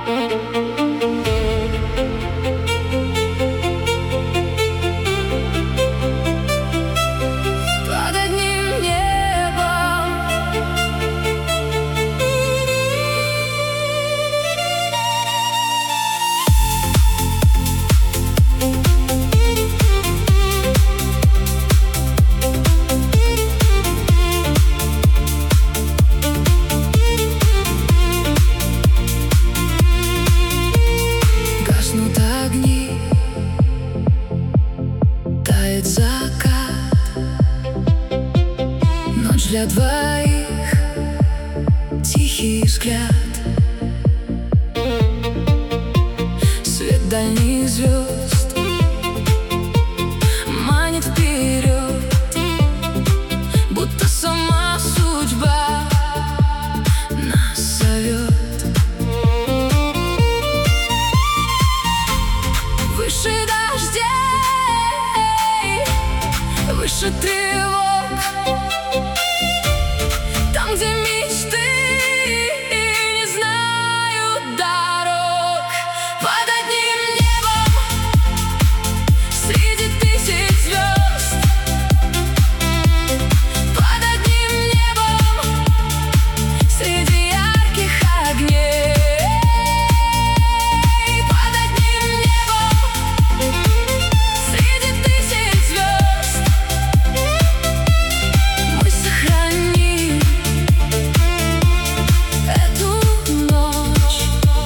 Под одним небом. Гаснут огни, тает закат, ночь для двоих, тихий взгляд. Свет дальних звезд манит вперед, будто сама судьба нас зовет. Выше дождей, выше тревог, там, где мечты не знают дорог. Под одним небом, среди тысяч звезд. Под одним небом, среди ярких огней. Под одним небом, среди тысяч звезд. Мы сохраним эту ночь.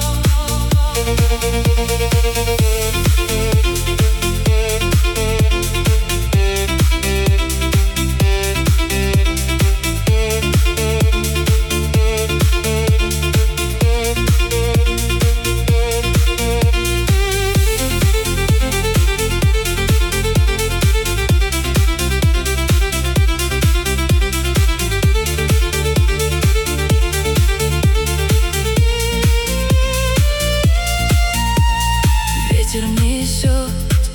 Ветер несет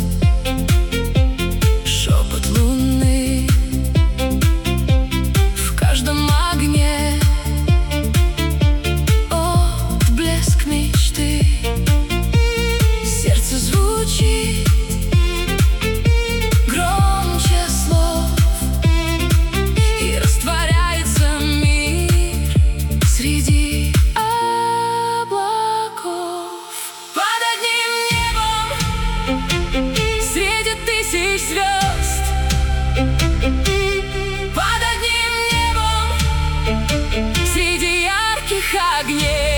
шепот луны в каждом огне. О, блеск мечты. Сердце звучит громче слов, и растворяется мир среди облаков. Под одним небом, среди тысяч звезд. Под одним небом, среди ярких огней.